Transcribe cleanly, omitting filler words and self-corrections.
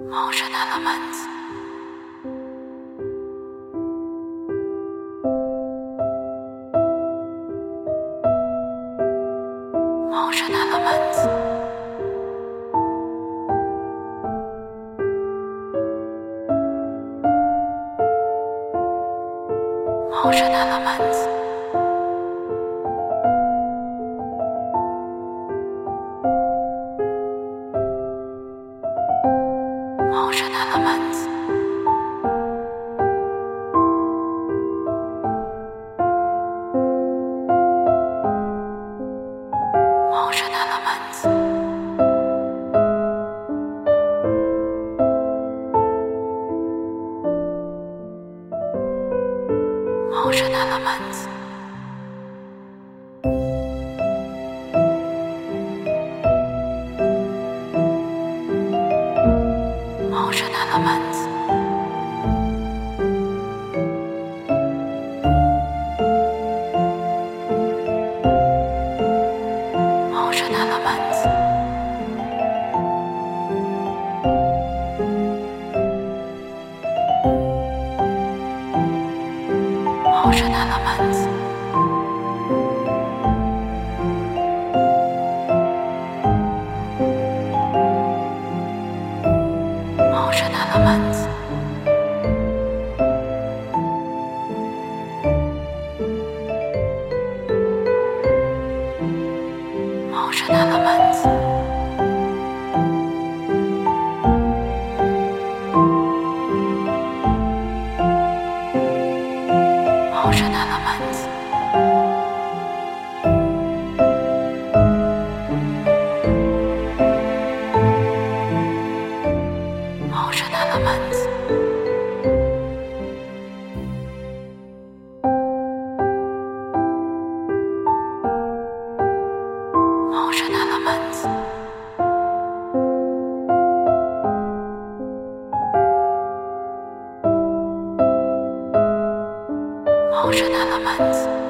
Motion elements. Motion elements. Motion elements. Motion elements. Motion elements. Motion elements. Motion elements. Motion elements. Motion elements. Motion elements. Motion elements. Motion elements. Motion elements. Motion elements. Motion elements.